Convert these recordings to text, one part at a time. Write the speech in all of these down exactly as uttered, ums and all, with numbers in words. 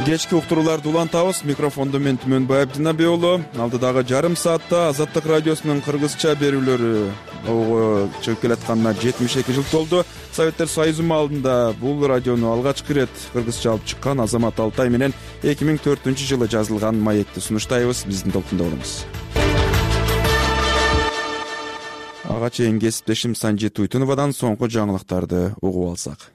Кечки уктурууларды улантабыз. Микрофондо мен Түмөнбай Абдинабек уулу. Алдыдагы жарым саатта Азаттык радиосунун кыргызча берүүлөрү чыгып келатканына жетимиш эки жыл толду. Советтер Союзу алдында бул радиону алгачкы ирет кыргызча алып чыккан Азамат Алтай менен эки миң төртүнчү жылы жазылган маекти сунуштайбыз. Биздин толкунда болуңуз. Ага чейин кесиптешим Санжи Туйтуновадан соңку жаңылыктарды угуп алсак.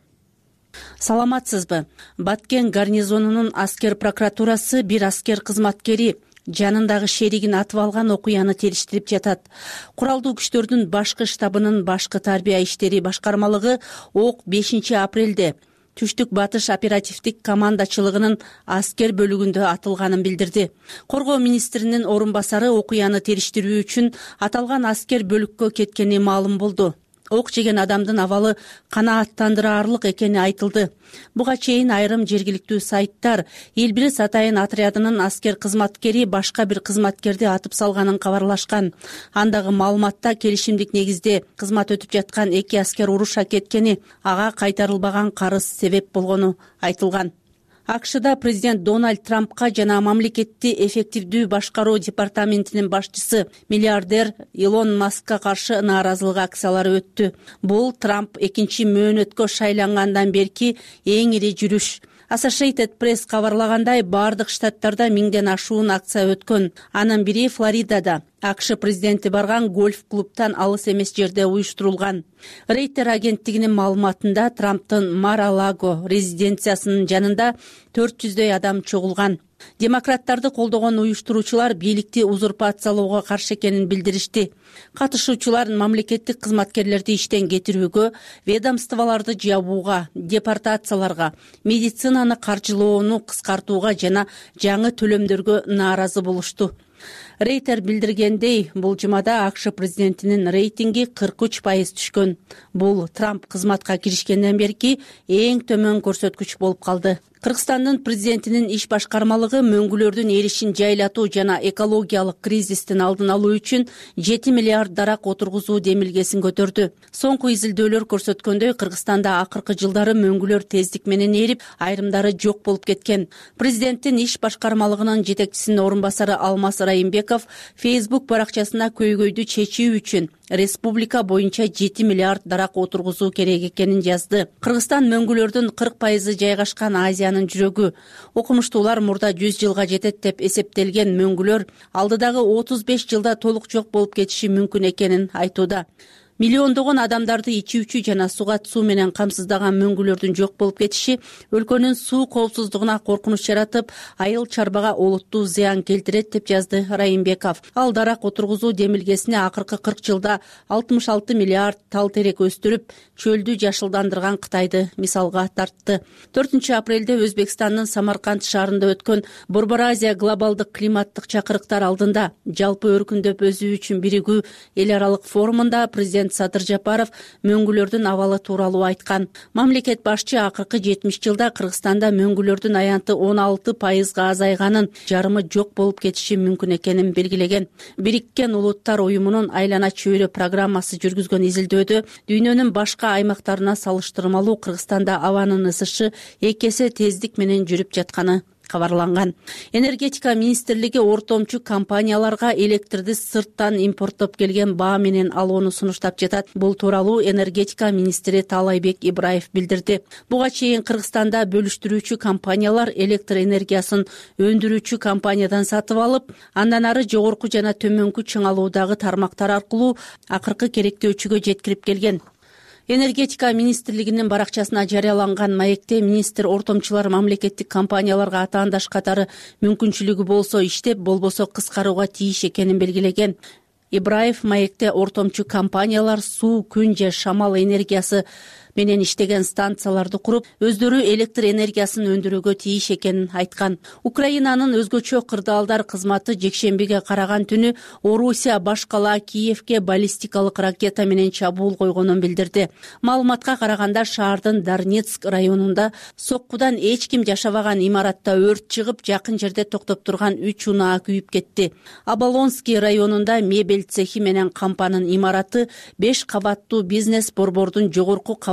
Саламатсызбы? Баткен гарнизонунун аскер прокуратурасы бир аскер кызматкери жанындагы шеригин атып алган окуяны териштирип жатат. Куралдуу күчтөрдүн башкы штабынын башкы тарбия иштери башкармалыгы ок бешинчи апрелде Түштүк батыш оперативдик командачылыгынын аскер бөлүгүндө атылганын билдирди. Коргоо министринин орун басары окуяны териштирүү үчүн аталган аскер бөлүккө кеткени маалым болду. Ок жеген адамдын абалы канааттандыраарлык экени айтылды. Буга чейин айрым жергиликтүү сайттар эл бирис атайын отрядынын аскер кызматкери башка бир кызматкерди атып салганын кабарлашкан. Андагы маалыматта келишимдик негизде кызмат өтүп жаткан эки аскер уруша кеткени, ага кайтарылбаган карыз себеп болгону айтылган. АКШда президент Дональд Трампка жана мамлекетти эффективдүү башкаруу департаментинин башчысы миллиардер Илон Маскка каршы нааразылык акциялары өттү. Бул Трамп экинчи мөөнөткө шайлангандан берки эң ири жүрүш. Associated Press кабарлагандай, бардык штаттарда миңден ашуун акция өткөн. Анын бири Флоридада, АКШ президенти барган гольф клубтан алыс эмес жерде уюштурулган. Рейтер агенттигинин маалыматында Трамптын Мар-а-Лаго резиденциясынын жанында төрт жүздөй адам чогулган. Демократтарды колдогон уюштуруучулар бийликти узурпациялоого каршы экенин билдиришти. Катышуучулар мамлекеттик кызматкерлерди иштен кетирүүгө, ведомстволорду жабууга, депортацияларга, медицинаны каржылоону кыскартууга жана жаңы төлөмдөргө нааразы болушту. Рейтер билдиргендей, бул жумада АКШ президентинин рейтинги кырк үч пайыз түшкөн. Бул Трамп кызматка киришкенден берки эң төмөн көрсөткүч болуп калды. Кыргызстандын президентинин иш башкармалыгы мөңгүлөрдүн эришин жайлатуу жана экологиялык кризистин алдын алуу үчүн жети миллиард дарак отургузуу демилгесин көтөрдү. Соңку изилдөөлөр көрсөткөндөй, Кыргызстанда акыркы жылдары мөңгүлөр тездик менен эрип, айрымдары жок болуп кеткен. Президенттин иш башкармалыгынын жетекчисинин орун басары Алмаз Райымбеков Facebook баракчасына көйгөйдү чечүү үчүн республика боюнча жети миллиард дарак отургузуу керек экенин жазды. Кыргызстан мөңгүлөрдүн кырк пайызы жайгашкан Азиянын жүрөгү. Окумуштуулар мурда жүз жылга жетет деп эсептелген мөңгүлөр алдыдагы отуз беш жылда толук жок болуп кетиши мүмкүн экенин айтууда. Миллиондогон адамдарды ичүүчү жана сугат суу менен камсыздаган мөңгүлөрдүн жок болуп кетиши өлкөнүн суу коопсуздугуна коркунуч жаратып, айыл чарбага олуттуу зыян келтирет деп жазды Райымбеков. Ал дарак отургузуу демилгесине акыркы кырк жылда алтымыш алты миллиард тал терек өстүрүп, чөлдү жашылдандырган Кытайды мисалга тартты. төртүнчү апрелде Өзбекстандын Самарканд шаарында өткөн Борбор Азия глобалдык климаттык чакырыктар алдында жалпы өркүндөп өсүү үчүн биригүү эл аралык форумунда президент Садыр Жапаров мөңгүлөрдүн абалы тууралуу айткан. Мамлекет башчы акыркы жетимиш жылда Кыргызстанда мөңгүлөрдүн аянты он алты пайызга азайганын, жарымы жок болуп кетиши мүмкүн экенин белгилеген. Бириккен Улуттар уюмунун айлана чөйрө программасы жүргүзгөн изилдөөдө дүйнөнүн башка аймактарына салыштырмалуу Кыргызстанда абанын ысышы эки эсе тездик менен жүрүп жатканы кабарланган. Энергетика министрлиги ортомчу компанияларга электрди сырттан импорттоп келген баа менен алууну сунуштап жатат. Бул тууралуу энергетика министри Таалайбек Ибраев билдирди. Буга чейин Кыргызстанда бөлүштүрүүчү компаниялар электр энергиясын өндүрүүчү компаниядан сатып алып, андан ары жогорку жана төмөнкү чыңалуудагы тармактар аркылуу акыркы керектөөчүгө жеткирип келген. Энергетика министрлигинин баракчасына жарыяланган маекте министр ортомчулар мамлекеттик компанияларга атаандаш катары мүмкүнчүлүгү болсо иштеп, болбосо кыскарууга тийиш экенин белгилеген. Ибраев маекте ортомчу компаниялар суу, күн же шамал энергиясы менен иштеген станцияларды куруп, өздөрү электр энергиясын өндүрүүгө тийиш экенин айткан. Украинанын өзгөчө кырдаалдар кызматы жекшембиге караган түнү Орусия баш кала Киевке баллистикалык ракета менен чабуул койгонун билдирди. Маалыматка караганда шаардын Дарнецк районунда соккудан эч ким жашабаган имаратта өрт чыгып, жакын жерде токтоп турган үч унаа күйүп кетти. Оболонский районунда мебель цехи менен кампанын имараты беш кабаттуу бизнес борбордун жогорку кабат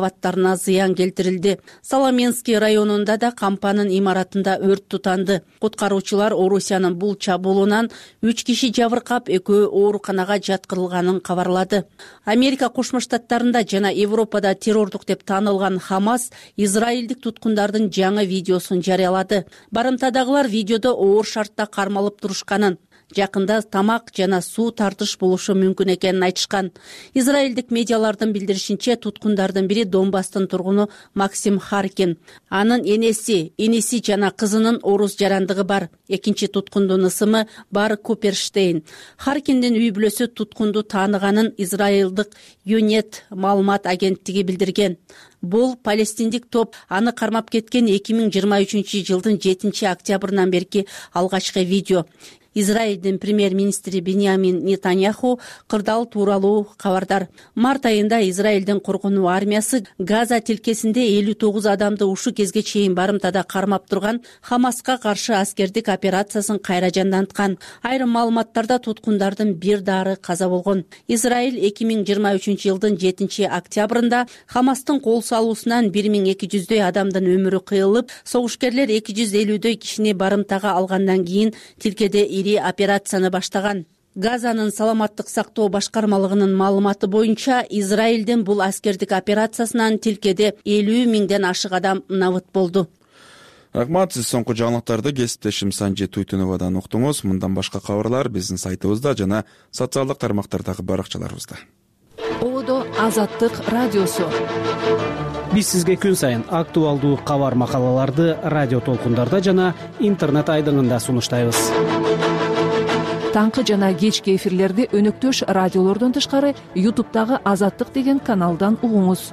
кабаттарына зыян келтирилди. Соломенский районунда да кампанын имаратында өрт тутанды. Куткаруучулар Орусиянын бул чабуулунан үч киши жабыркап, экөө ооруканага жаткырылганын кабарлады. Америка Кошмо Штаттарында жана Европада террордук деп таанылган Хамас израилдик туткундардын жаңы видеосун жарыялады. Барымтадагылар видеодо оор шартта кармалып турушканын, жакында тамак жана суу тартыш болушу мүмкүн экенин айтышкан. Израилдик медиалардын билдиришинче, туткундардын бири Донбасстын тургуну Максим Харкин. Анын энеси, иниси жана кызынын орус жарандыгы бар. Экинчи туткундун ысымы Бар Куперштейн. Харкиндин үй бүлөсү туткунду тааныганын Израилдык Юнет маалымат агенттиги билдирген. Бул палестиндик топ аны кармап кеткен эки миң жыйырма үчүнчү жылдын жетинчи октябрынан берки алгачкы видео. Израилдин премьер-министри Биньямин Нетаньяху кырдаал тууралуу кабардар. Март айында Израилдин коргонуу армиясы Газа тилкесинде элүү тогуз адамды ушу кезге чейин барымтада кармап турган Хамаска каршы аскердик операциясын кайра жанданткан. Айрым маалыматтарда туткундардын бир дары каза болгон. Израиль эки миң жыйырма үчүнчү жылдын жетинчи октябрында Хамастын кол салуусунан бир миң эки жүздөй адамдын өмүрү кыйылып, согушкерлер эки жүз элүүдөй кишини барымтага алгандан кийин тилкеде операцияны баштаган. Газанын саламаттык сактоо башкармалыгынын маалыматы боюнча, Израилдин бул аскердик операциясынан тилкеде элүү миңден ашык адам набыт болду. Рахмат, сиз соңку жаңылыктарды кесиптешим Санжи Туйтуновадан уктуңуз. Мындан башка кабарлар биздин сайтыбызда жана социалдык тармактардагы баракчаларыбызда. Одо Азаттык радиосу. Биз сизге күн сайын актуалдуу кабар макалаларды радио толкундарда жана интернет айдыңында сунуштайбыз. Таңкы жана кечки эфирлерди өнөктөш радиолордон тышкары ютубтагы Азаттык деген каналдан угуңуз.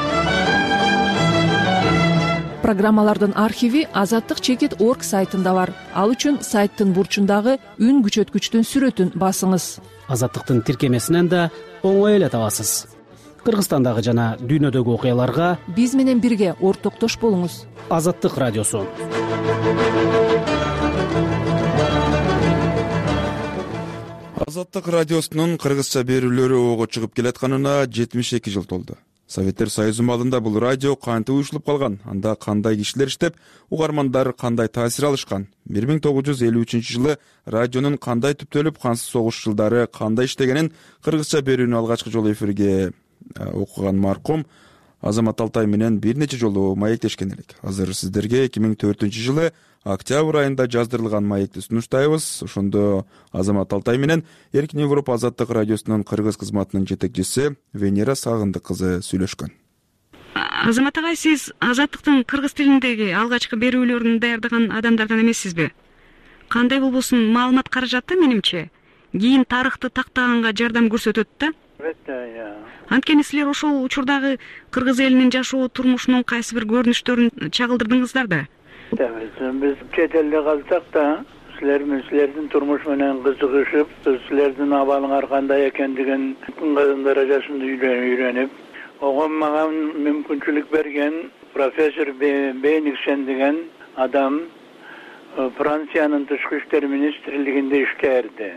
Программалардын архиви азаттык чекит точка орг сайтында бар. Ал үчүн сайттын бурчундагы үн күчөткүчтүн сүрөтүн басыңыз. Азаттыктын тиркемесинен да оңой эле табасыз. Кыргызстандагы жана дүйнөдөгү окуяларга биз менен бирге ортоктош болуңуз. Азаттык радиосу. Азаттык радиосунун кыргызча берүүлөрү ого чыгып келатканына жетимиш эки жыл толду. Советтер Союзу маалында бул радио кантип уюшулуп калган, анда кандай кишилер иштеп, угармандар кандай таасир алышкан? бир миң тогуз жүз элүү үчүнчү жылы радионун кандай түптөлүп, кансыз согуш жылдары кандай иштегенин кыргызча берүүнү алгачкы жолу эфирге окуган маркум Азамат Алтай менен бир нече жолу маектешкен элек. Азыр сиздерге эки миң төртүнчү жылы октябрь айында жаздырылган маекти сунуштайбыз. Ошондо Азамат Алтай менен Эркин Европа Азаттык радиосунун кыргыз кызматынын жетекчиси Венера Сагындык кызы сүйлөшкөн. Азамат агай, сиз Азаттыктын кыргыз тилиндеги алгачкы берүүлөрүн даярдаган адамдардан эмессизби? Кандай болбосун маалымат каражаты менимче кийин тарыхты тактаганга жардам көрсөтөт да. Анткени силер ошол учурдагы кыргыз элинин жашоо турмушунун кайсы бир көрүнүштөрүн чагылдырдыңыздар да. Биз чет элде калсак да, силердин силердин турмуш менен кызыгышып, силердин абалыңар кандай экендигин кызгын даражасында үйрөнүп, ого мага мүмкүнчүлүк берген профессор Бейниксен деген адам Франциянын тышкы иштер министрлигинде иштээрди.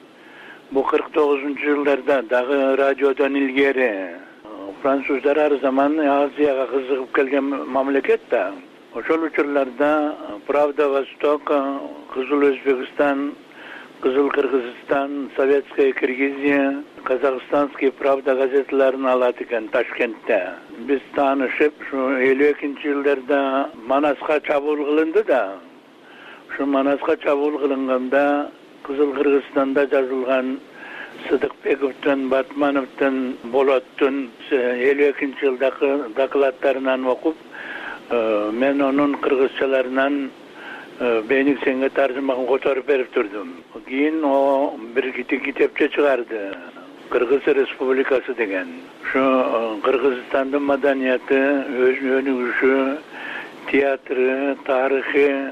Бу кырк тогузунчу жылдарда дагы радиодон илгери. Француздар ар заман Азияга кызыгып келген мамлекет да. Ошол учурларда Правда Восток, Кызыл Өзбекстан, Кызыл Кыргызстан, Советская Киргизия, Казахстанский Правда газеталарын алат экен Ташкентте. Биз таанышып, ушу элүү экинчи жылдарда Манаска чабуул кылынды да. Ушу Манаска чабуул кылынганда Кызыл Кыргызстанда жазылган Сыдыкбековдун, Батмановдун, Болоттун элүү экинчи жылдагы докладдарын окуп, мен онун кыргызчаларынан Бейниксенге таржымагын которуп берип турдум. Кийин о бир китепче чыгарды. Кыргыз Республикасы деген. Ушу Кыргызстандын маданияты, өнүгүшү, театры, тарыхы,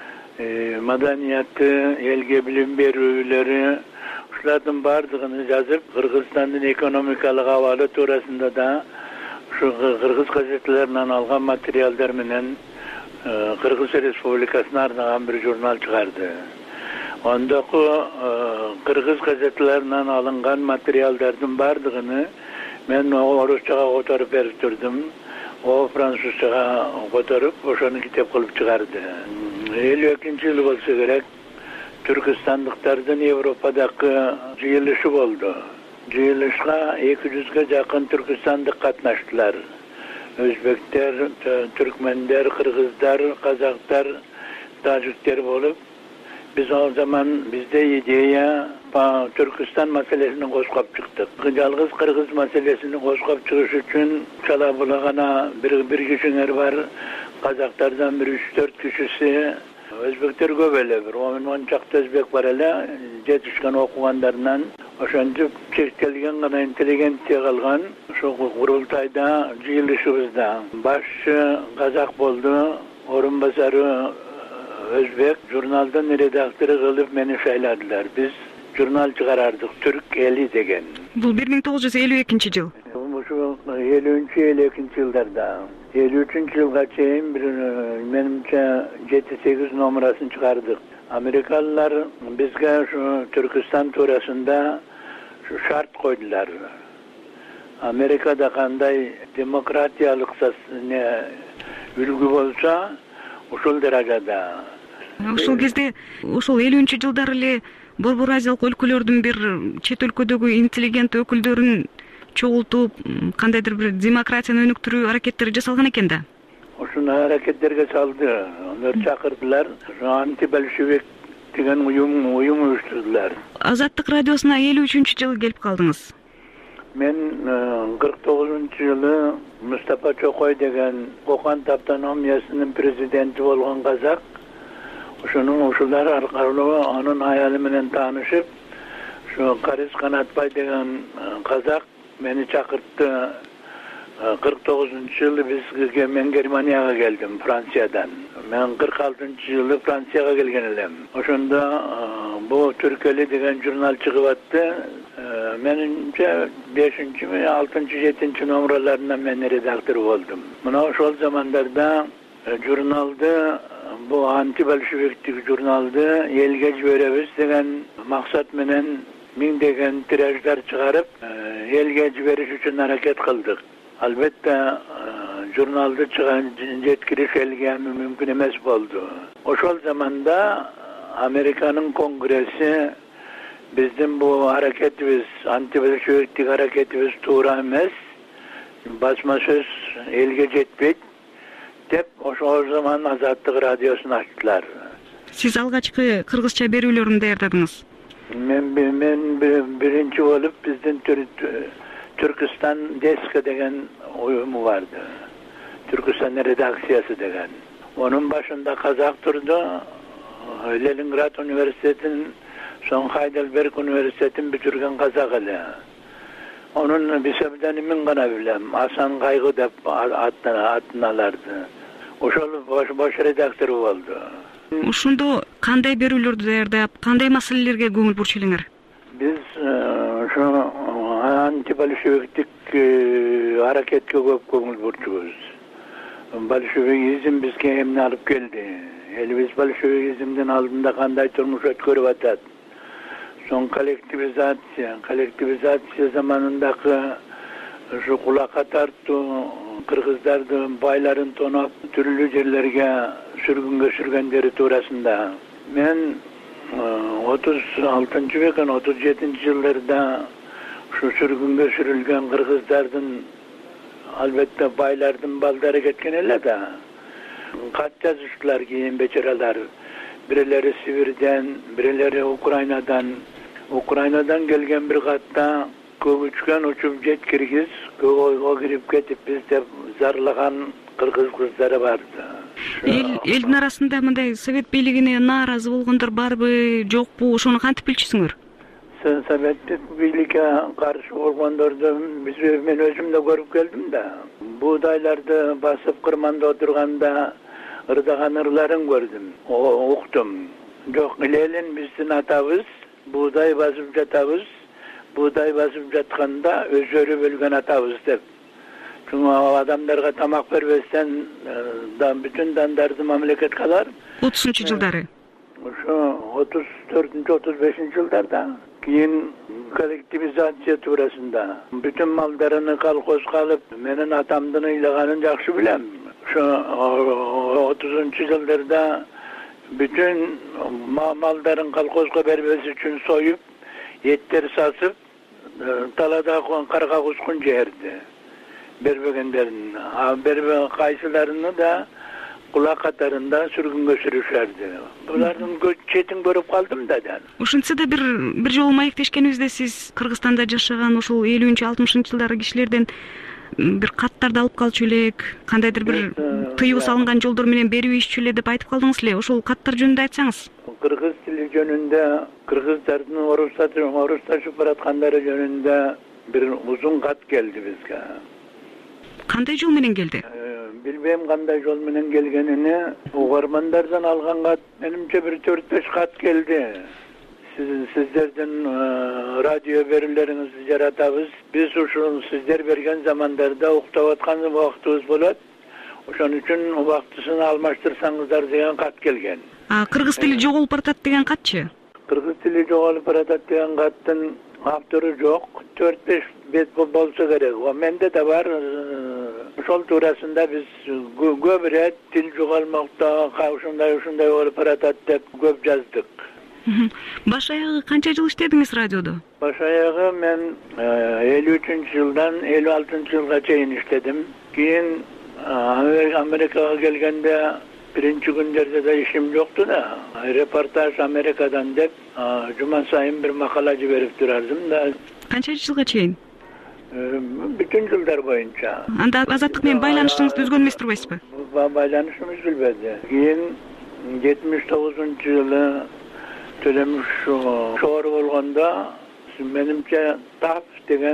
маданияты, элге билим берүүлөрү, ушулардын бардыгын жазып, Кыргызстандын экономикалык абалы туурасында да ушу кыргыз газеталарынан алган материалдар менен Кыргыз Республикасына арнаган бир журнал чыгарды. Ондоку кыргыз газеталарынан алынган материалдардын бардыгын мен орусчага которуп берип турдум. o Fransızca kotorup oşonu kitap kılıp çıkardı. elүү экинчи yıl bolsa gerek Türkistanlıklardan Avrupa'daki jıyılışı oldu. Jıyılışga iki yüzge jakın Türkistanlık katnaştılar. Özbekler, Türkmenler, Kırgızlar, Kazaklar, Tacikler bolup biz o zaman bizde ideya Türkistan meselesini koşkap çıktık. Yalgız Kırgız meselesini koşkap çıkış için çala bulagana bir, bir kişiler var. Kazaklardan bir üç dört kişisi. Özbekler göbele bir. on on çakta Özbek var hele. Yetişken okuganlarından oşanca çektelgen gana inteligentsiya kalgan. Şu kurultayda, jıyılışыбызda başçı Kazak boldu. Orunbasarı Özbek jurnaldan redaktörü kılıp meni şayladılar. Biz jurnal çıkarardık Türk eli degen. Бул bir ming тогуз жүз элүү экинчи жыл. Şu elүүнчү элүү экинчи yıllarda. elүү üçüncü yılga çeyin bir menimçe yedi sekiz numarasını çıkardık. Amerikalılar bizge şu Türkistan turasında şu şart koydular. Amerika'da kanday demokratiyalık ne ülgü bolsa uşul derecede. Ошол кезде ошол элүүнчү жылдар эле Борбор Азиялык өлкөлөрдүн бир чет өлкөдөгү интеллигент өкүлдөрүн чогултуп кандайдыр бир демократияны өнүктүрүү аракеттери жасалган экен да. Ошону аракеттерге салды. Алар чакырдылар. Анти-большевик деген уюм уюм уюштурдулар. Азаттык радиосуна элүү үчүнчү жылы келип калдыңыз. Мен кырк тогузунчу жылы Мустапа Чокой деген Кокан автономиясынын президенти болгон казак. Ошонун ушулар аркылуу анын аялы менен таанышып, şu Karis Kanatbay деген казак meni çakırttı. kırk dokuzuncu yılı biz ben Germanya'ya geldim Fransa'dan. Ben kırk altıncı yılı Fransa'ya gelgenim. Oşunda bu Türkeli degen jurnal çıkıvattı. Menimce beşinci mi altıncı yedinci numaralarından ben redaktör oldum. Buna o zamanlarda jurnalda bu anti-bolşeviktik jurnalda elge jiberibiz degen maksat menen min degen tirajlar çıkarıp elge jiberiş üçün hareket kıldık. Albatta jurnalda çıkan yetkiliş elge mümkün emes boldu. Oşol zamanda Amerika'nın kongresi bizim bu hareketimiz, anti-bolşeviktik hareketimiz tuğra emes, basma söz elge jetpeyt dep o zaman Azatlık Radyosu'nu açtılar. Siz algaçkı Kırgızça berүүлөрүн daýardadыңыз. Men, men birinci olup bizden Türkistan Deska degen uyumu vardı. Türkistan redaksiyası degen. Onun başında Kazak durdu. Leningrad Üniversitesi'nin son Heidelberg Üniversitesi'nin bitirgen Kazak ile. Onun bir sebdenimin gana bilem. Hasan Kaygı dep atnalardı. Oşol boş boş redaktörü oldu. Ошондо кандай берүүлөрдү даярдап, кандай маселелерге көңүл бурчулуңар? Biz şu anti-bolşeviktik hareketke köp köngül burçubuz. Bolşevizm bizge emni alıp geldi. Elimiz bolşevizmden aldığında kanday turmuş ötkörüp atat. Son kolektivizasiya, kolektivizasiya zamanındaki şu kulaka tarttı, Kırgızlardı bayların tonap türlü yerlerge sürgünge sürgenleri turasında. Men otuz altıncı vekan otuz yedinci yıllarda şu sürgünge sürülgen Kırgızlardan albatta baylardan baldarı getken elle da kat yazıştılar giyin beçeralar. Birileri Sibir'den, birileri Ukrayna'dan. Ukrayna'dan gelgen bir katta kögüçken uçup jet Kirgiz, o girip ketip bizde zarlagan Kırgız kızları vardı. El, elin arasında mınday Sovet beylигине naarazı bolgonдар barбы, жокпу, ошону кантип билчүсүңөр? Sovet beylike karşı bolgondardı biz men özüm de görüp geldim de. Buğdaylarda basıp kırmanda oturganda ırdagan ırların gördüm. O oktum. Jok ilelin bizdin atabız, buğday basıp jatabız. Buğday basıp jatkanda özörü bölgen atabız dep. Çünkü adamlarga tamak vermezsen da bütün dandardı memleket kalar. otuzuncu жылдары. Şu otuz dördüncü otuz beşinci yıllarda Keyin kollektivizatsiya tuurasında bütün mallarını kolxozga alıp menin atamdın ıylaganin jakşı bilem. Şu otuzuncu yıllarda bütün malların kolxozga bermesi üçün soyup etleri sasıp talada karga kuskun жерdi. Berbegenlerin, berbe kaysilerini da kulak katarında sürgünge sürüşerdi. Bulardan çetin görüp kaldım da. Ушинтсе да бир бир жолу маектешкенибизде сиз Кыргызстанда жашаган ушул элүүнчү алтымышынчы жылдары кишилерден бир каттарды алып калчу элек, кандайдыр бир тыюу салынган жолдор менен берип иччү эле деп айтып калдыңыз эле. Ошол каттар жөнүндө айтсаңыз. Кыргыз тили жөнүндө, кыргыздардын орусташып бараткандары жөнүндө бир узун кат келди бизге. Кандай жол менен келди? Bilmem qanday yol menen gelgenini ugarmanlardan algan kat menimçe bir dört beş kat geldi. Sizin sizlerden uh, radyo verilerinizi yaratabız. Biz uşun sizler bergen zamanlarda uktawatkan vaktimiz bolat. Oşun üçün o vaktısını almaştırsanızlar degan kat gelgen. А кыргыз тили жоголуп баратат деген катчы? Kırgız tili жоголуп баратат деген каттын автору жок. dört beş bet bolsa gerek. O mende de var. Şol turasında biz göbüret til jogalmakta kavşunday uşunday olup baratat dep köp yazdık. Baş ayagı kança yıl işlediniz radyoda? Baş ayagı men elүү üçüncü yıldan elүү altıncı yılga çeyin işledim. Keyin Amerika'ya gelgende birinci günlerde de işim yoktu da reportaj Amerika'dan dep cuma sayın bir makalacı verip durardım da. Kança yılga çeyin? Bütün yıllar boyunca. Anda Azatlık menен байланышыңызды үзгөн эмес турбайсызбы? Байланышымız üzülmedi. Keyin yetmiş dokuzuncu yılı Tölemiş şoğru olganda menimçe Taf degen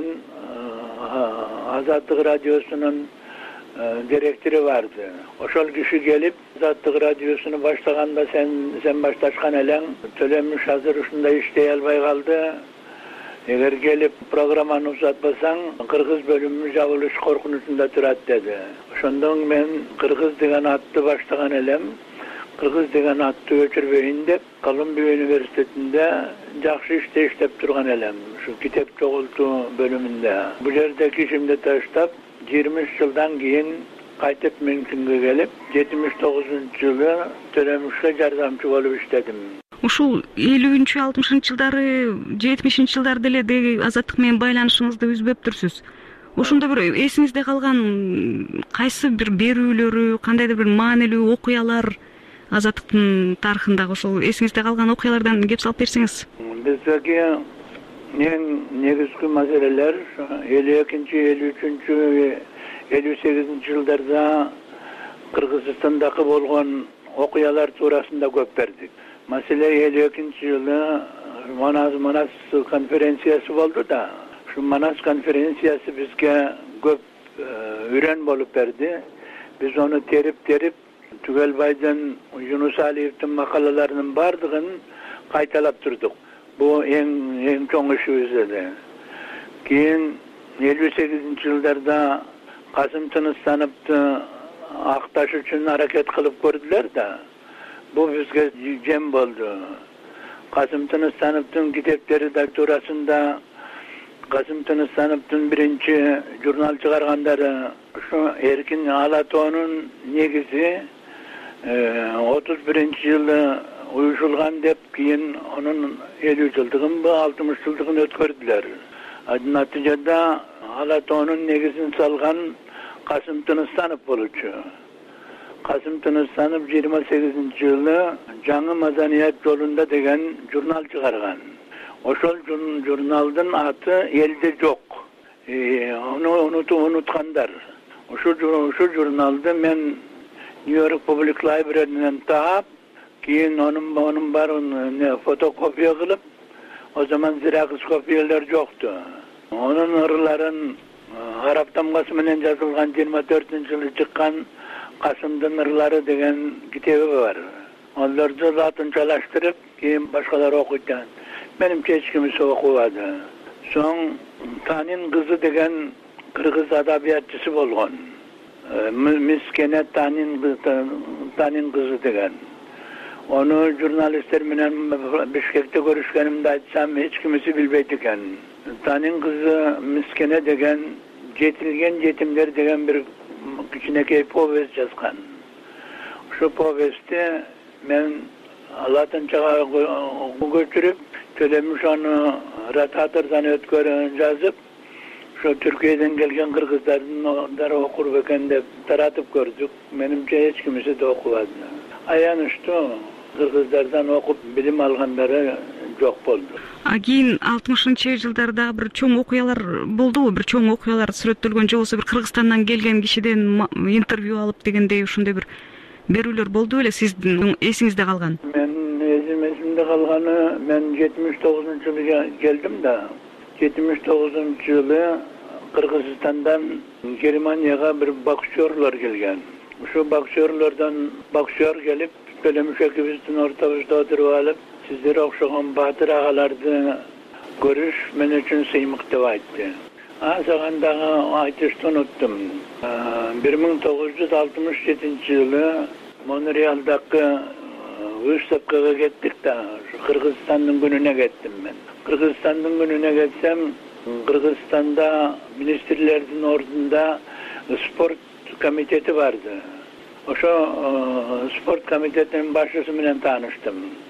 Azatlık Radyosu'nun direktörü vardı. Oşol kişi gelip Azatlık Radyosu'nu başlaganda sen sen baştaşkan elen Tölemiş hazır uşunda iştey albay kaldı. Eğer gelip programını uzatmasan Kırgız bölümü javuluş korkunusunda turat dedi. Şondan men Kırgız degen attı başlagan elem. Kırgız degen attı öçürbeyin dep Kolumbiya Üniversitesi'nde jakşı işte işlep turgan elem. Şu kitap çoğultu bölümünde. Bu yerdeki işimde taştap yirmi üç yıldan keyin qaytıp mümkünge gelip yetmiş dokuzuncu yılı Tölemiş'le yardımcı olup işledim. Ушул элүүнчү алтымышынчы жылдары жетимишинчи жылдарда эле Азаттык менен байланышыңызды үзбөптүрсүз. Ошондо бир эсиңизде калган кайсы бир берүүлөрү, кандайдыр бир маанилүү окуялар Азаттыктын тарыхындагы ошол эсиңизде калган окуялардан кеп салып берсеңиз. Биздеги эң негизги маселелер элүү экинчи, элүү үчүнчү, элүү сегизинчи жылдарда Кыргызстандагы болгон окуялар туурасында көп бердик. Mesele elүү экинчи yılı Manas Manas konferensiyası oldu da şu Manas konferensiyası bizge köp üren bolup verdi. Biz onu terip terip Tügelbay'dan Yunus Aliyev'in makalalarının bardığın kaytalap durduk. Bu en en çoğun işimizdi. Keyin elүү sekizinci yıllarda Kasım Tınıstanıp'tı Aktaş üçün hareket kılıp gördüler da bu bizge cem oldu. Kasım Tınıstanıp'tın kitapları doktorasında Kasım Tınıstanıp'tın birinci jurnal çıkarganları şu Erkin Alatoğ'un negizi otuz birinci yılı uyuşulgan dep keyin onun elүү yıldığın bu altmış yıldığını ötkürdüler. Neticede Alatoğ'un negizini salgan Kasım Tınıstanıp boluçu. Kasım Tınıstanıp yirmi sekizinci yılı Canı Madaniyet Yolunda degen jurnal çıkargan. Oşol jurnaldın adı elde yok. Ee, onu unutu unutkanlar. Şu şu jurnalda men New York Public Library'den taap, keyin onun onun barın ne fotokopiya kılıp, o zaman ziraksız kopyalar yoktu. Onun ırların Arap damgası menen yazılgan yirmi dördüncü yılı çıkan Kasım'dın ırları degen kitabı var. Onları zaten çalıştırıp keyin başkalar okuyacağım. Benim hiç okumadı. Son Tanin kızı degen Kırgız adabiyatçısı bolgon. Miskene Tanin Tanin kızı degen. Onu jurnalistler menен Bişkek'te görüşkenimde aytsam hiç kimisi bilbeyt eken. Tanin kızı Miskene degen Jetilgen Jetimler degen bir kiçinekey povest yazgan. Şu povesti men Latınçaga götürüp Tölemiş onu Ratatırdan ötkörün yazıp şu Türkiye'den gelgen Kırgızların onları okur beken de taratıp gördük. Menimce hiç kimisi de okumadı. Ayanıştı. Kırgızlardan okup bilim alganları çok boldu. Кийин алтымышынчы жылдарда бир чоң окуялар болдубу? Бир чоң окуялар сүрөттөлгөн же болбосо бир Кыргызстандан келген кишиден интервью алып дегендей ушундай бир берүүлөр болду беле сиздин эсиңизде калган? Мен өзүм эсимде калганы, мен жетимиш тогузунчу жылы келдим да. жетимиш тогузунчу жылы Кыргызстандан Германияга бир боксерлор келген. Uşu boksörlerden boksör gelip Tölemiş ekibimizin ortabızda oturup alıp sizlere okşagan batır ağalardı görüş men üçün sıymık dep aytты. Azagandagı aytışты unuttum. bir ming to'qqiz yuz oltmish yedinchi yılı Montreal'daki выставкага kettik da Kırgızistan'ın gününe gittim ben. Kırgızistan'ın gününe gitsem Kırgızistan'da ministerlerin ordunda spor komiteti vardı. O şu spor komitetinin başçısı bilen tanıştım.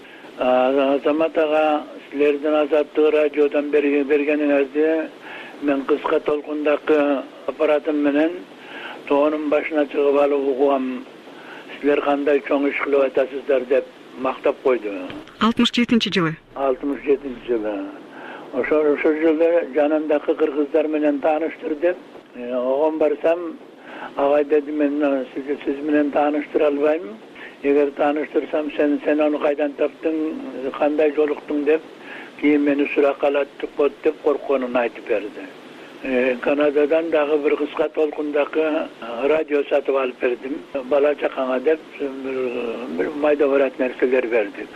Azamat ağa sizlerden Azatlık radyodan bergeningizde men kıska tolkundaki aparatım bilen toğunun başına çıkıp alıp okuam. Sizler kanday çoğun iş kılıp atasızlar dep maktap koydu. алтымыш жетинчи жылы. алтымыш жетинчи жылы. Oşo şu yılda canımdaki Kırgızlar bilen tanıştır dep oğun barsam ağay dedi men sizi siz bilen tanıştıra albayım. Eğer tanıştırsam sen sen onu kaydan taptın, kanday joluktun dep keyin meni surak alattık bot dep korkonunu aytıp berdi. Ee, Kanada'dan dağı bir kıska tolkundaki radyo satıp alıp verdim. Bala çakana dep bir, bir mayda varat nerseler verdik.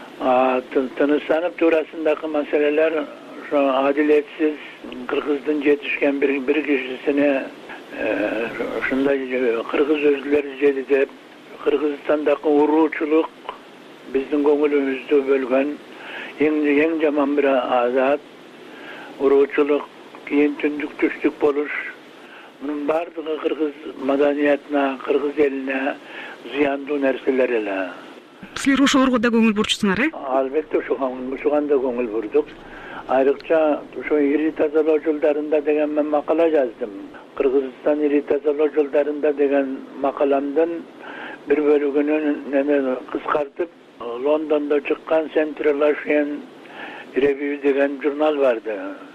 Tınıstanıp turasındaki meseleler şu adiletsiz Kırgız'dan yetişken bir, bir kişisine e, şunda Kırgız özgürleri jedi dep Kırgızistan'daki uruçuluk bizden gönlümüzde bölgen en, en jaman bir azat uruçuluk keyin tündük tüştük boluş bunun bardığı Kırgız madaniyatına, Kırgız eline ziyanlı nerseler ele. Sizler ошолорго да көңүл бурчусуңар, э? Albatta uşugan da көңүл бурдuk. Ayrıca şu iri tazaloo yollarında degen ben makala yazdım. Kırgızistan iri tazaloo yollarında degen makalamdan bir bölümünü kıskartıp London'da çıkan Central Asian Review degen jurnal vardı.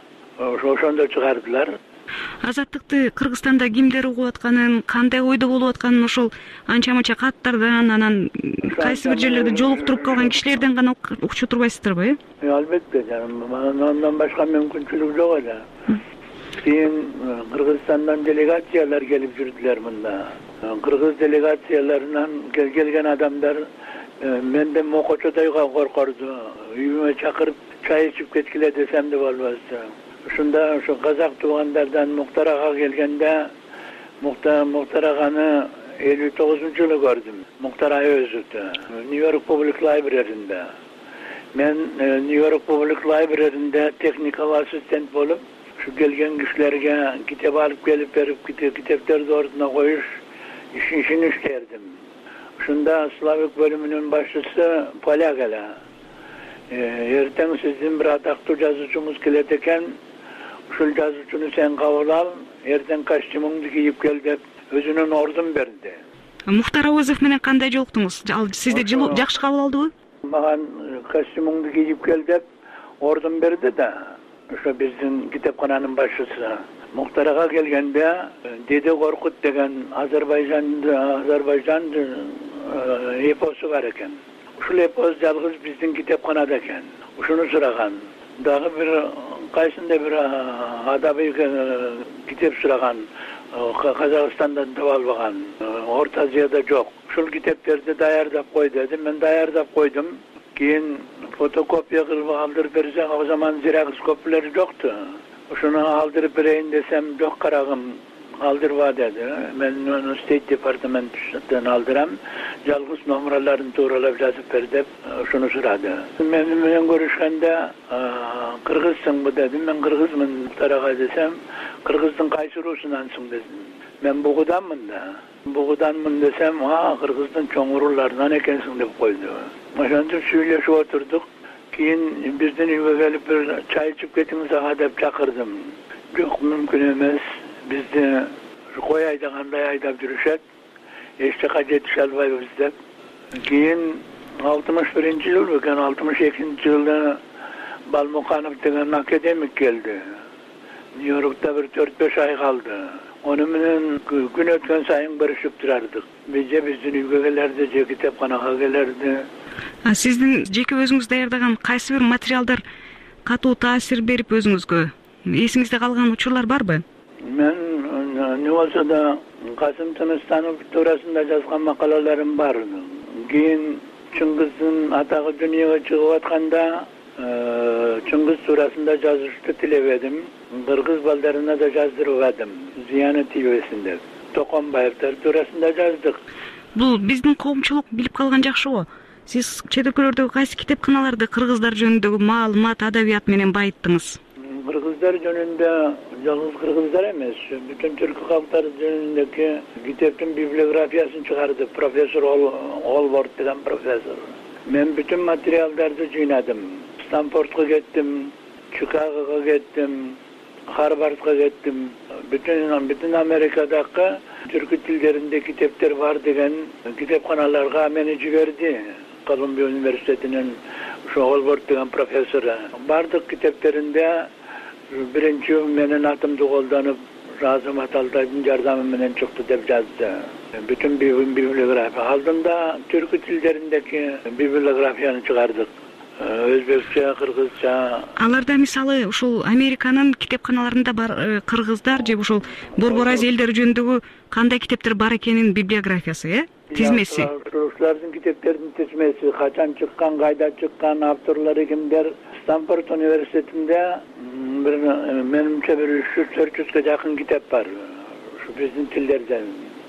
Oşonda çıkardılar. Азаттыкты Кыргызстанда кимдер угуп атканын, кандай ойдо болуп атканын ошол анча-мынча каттардан, анан кайсы бир жерлерде жолуктуруп калган кишилерден гана укчу турбайсыздарбы, э? Albatta canım. Ondan başka mümkünçülük yok öyle. Keyin Kırgızistan'dan delegatsiyalar gelip yürüdüler bunda. Kırgız delegatsiyalarından gel gelgen adamlar menden mokoçodayga korkardı. Uyuma çakırıp çay içip ketkile desem de olmazdı. Şunda şu Kazak tuğanlardan Muhtar Ağa gelgende Muhtar, Muhtar Ağa'nı elli dokuzuncu yılı gördüm. Muhtar Ağa özüdü. New York Public Library'inde. Ben New York Public Library'inde technical assistant bolup şu gelgen kişilerge kitap alıp gelip verip kitapları ortuna koyuş işin işini işlerdim. Şunda Slavik bölümünün başçısı Polakala. E, erten sizin bir adaklı yazıcımız kileteken şu yazıcını sen kabul al, erten kostyumunu giyip gel dep özünün ordun verdi. Muhtar Awazov менен кандай жолуктуңуз? Ал сизди жакшы кабыл алдыбы? Mağan kostyumunu giyip gel dep ordun verdi de şu bizim kitapxananın başçısı. Muhtar Ağa gelgende Dede Korkut degen Azerbaycan'da Azerbaycan'da e, eposu var eken. Şu epos yalgız bizim kitapxanada eken. Şunu soragan. Dağı bir kaysında bir adabı kitap soragan. Kazakistan'dan tavalbagan. Orta Asya'da yok. Şu kitapları dayardap koy dedim. Ben dayardap koydum. Keyin fotokopya kılıp aldırıp verirsen o zaman Xerox kopyaları yoktu. Şunu aldırıp vereyim desem yok karagım aldırma dedi. Ben onu State Department'ten aldırам. Жалгыз номерларын тууралап жазып бер деп ушуну сурады. Мен менен көрүшкөндө кыргызсыңбы дедим. Мен кыргызмын тарага десем, кыргыздын кайсы уруусунансың дедим. Мен бугуданмын да. Бугуданмын десем, а кыргыздын чоң урууларынан экенсиң деп койду. Ошентип сүйлөшүп отурдук. Кийин биздин үйгө келип бир чай ичип кетиңиз ага деп чакырдым. Жок, мүмкүн эмес. Бизди кой айдагандай айдап жүрүшөт. Эч жака жетише албайбыз деп. Кийин алтымыш биринчи жыл экен, алтымыш экинчи жылда Балмуканов деген академик келди. Нью-Йоркта бир төрт беш ай калды. Ону менен күн өткөн сайын көрүшүп турардык. Биз же биздин үйгө келерди, же китепканага келерди. А сиздин жеке өзүңүз даярдаган кайсы бир материалдар катуу таасир берип өзүңүзгө эсиңизде калган учурлар барбы? Мен не болсо да Касым Тыныстанов туурасында жазган макалаларым бар. Кийин Чыңгыздын атагы дүйнөгө чыгып атканда Чыңгыз туурасында жазышты тилебедим. Кыргыз балдарына да жаздырбадым. Зыяны тийбесин деп. Токонбаевдер туурасында жаздык. Бул биздин коомчулук билип калган жакшы го. Сиз чет өлкөлөрдөгү кайсы китепканаларды кыргыздар жөнүндөгү маалымат, адабият менен байыттыңыз? Кыргыздар жөнүндө жалгыз кыргыздар эмес, бүтүн түркү калктары жөнүндөгү китептин библиографиясын чыгарды профессор Олворд деген профессор. Мен бүтүн материалдарды жыйнадым. Стамфордко кеттим, Чикагого кеттим, Харвардга кеттим. Бүтүн бүтүн Америкадагы түркү тилдеринде китептер бар деген китепканаларга мени жиберди. Колумбия университетинин ошо Олворд деген профессору. Бардык китептеринде биринчи менин атымды колдонуп, Азамат Алтайдын жардамы менен чыкты деп жазды. Бүтүн библиография. Алдында түркү тилдериндеги библиографияны чыгардык. Өзбекче, кыргызча. Аларда мисалы ушул Американын китепканаларында бар кыргыздар же ушул Борбор Азия элдери жөнүндөгү кандай китептер бар экенин библиографиясы, э? Тизмеси. Ушулардын китептердин тизмеси, качан чыккан, кайда чыккан, авторлору кимдер. Стамфорд университетинде бир менимче бир үч жүз төрт жүзгө жакын китеп бар. Ушу биздин тилдерден.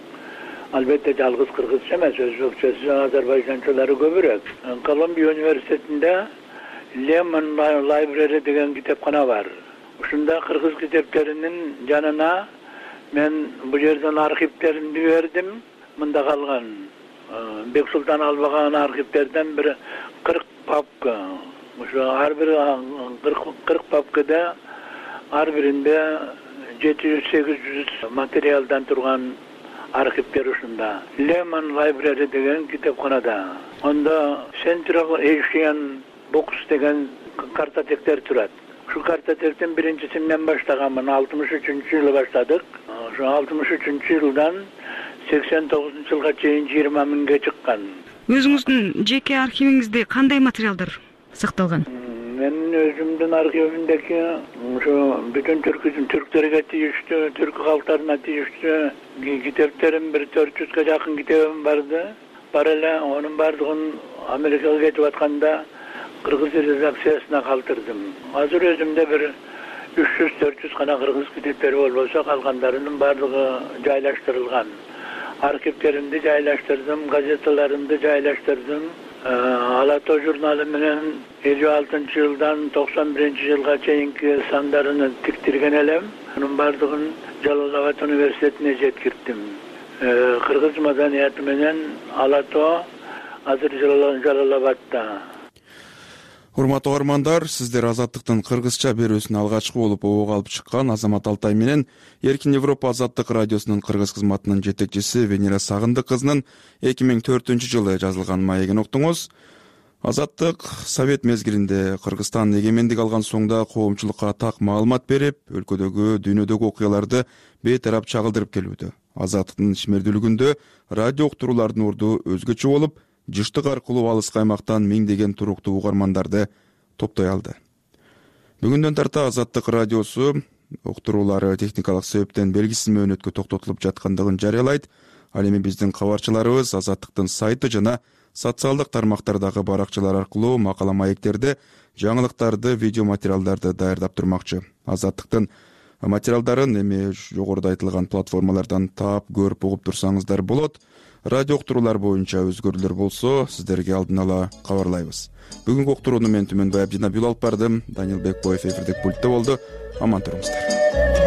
Албетте жалгыз кыргызча эмес, өзбекчеси, азербайжанчалары көбүрөөк. Колумбия университетинде Лемон Library деген китепкана бар. Ушунда кыргыз китептеринин жанына мен бул жерден архивтеримди бердим. Мында калган Бексултан албаган архивтерден бир кырк папка. Ошо ар бир кырк папкада ар биринде жети жүз сегиз жүз материалдан турган архивтер ушунда. Лемон Library деген китепканада. Онда Central Asian Books деген картотектер турат. Ушу картотектин биринчисин мен баштаганмын, алтымыш үчүнчү жылы баштадык. Ошо алтымыш үчүнчү жылдан сексен тогузунчу жылга чейин жыйырма миңге чыккан. Өзүңүздүн жеке архивиңизде кандай материалдар сакталган? Менин өзүмдүн архивимдеги ошо бүтүн түркү түрктөргө тийиштүү, түркү калктарына тийиштүү китептерим бир төрт жүзгө жакын китебим барды. Бар эле онун бардыгын Америкага кетип атканда кыргыз редакциясына калтырдым. Азыр өзүмдө бир үч жүз төрт жүз гана кыргыз китептери болбосо, калгандарынын бардыгы жайлаштырылган. Архивтеримди жайлаштырдым, газеталарымды жайлаштырдым. Алато журналы менен элүү алтынчы жылдан токсон биринчи жылга чейинки сандарын тиктирген элем. Анын бардыгын Жалалабад университетине жеткирдим. Кыргыз маданияты менен Алато азыр Жалалабадта. Урматтуу угармандар, сиздер Азаттыктын кыргызча берүүсүнө алгачкы болуп обого алып чыккан Азамат Алтай менен Эркин Европа Азаттык радиосунун кыргыз кызматынын жетекчиси Венера Сагындык кызынын эки миң төртүнчү жылы жазылган маегин уктуңуз. Азаттык Совет мезгилинде Кыргызстан эгемендик алган соңда коомчулукка так маалымат берип, өлкөдөгү, дүйнөдөгү окуяларды бейтарап чагылдырып келүүдө. Азаттыктын ишмердүүлүгүндө радио уктуруулардын орду өзгөчө болуп, жыштык аркылуу алыскы аймактан миңдеген туруктуу угармандарды топтой алды. Бүгүндөн тарта Азаттык радиосу уктуруулары техникалык себептен белгисиз мөөнөткө токтотулуп жаткандыгын жарыялайт. Ал эми биздин кабарчыларыбыз Азаттыктын сайты жана социалдык тармактардагы баракчалар аркылуу макала маектерди, жаңылыктарды, видео материалдарды даярдап турмакчы. Азаттыктын материалдарын эми жогоруда айтылган платформалардан таап көрүп угуп турсаңыздар болот. Радио уктуруулар боюнча өзгөрүүлөр болсо сиздерге алдын ала кабарлайбыз. Бүгүнкү уктурууну мен Түмөнбай Абдинабил алып бардым. Данил Бекбоев эфирдик пультте болду. Аман туруңуздар.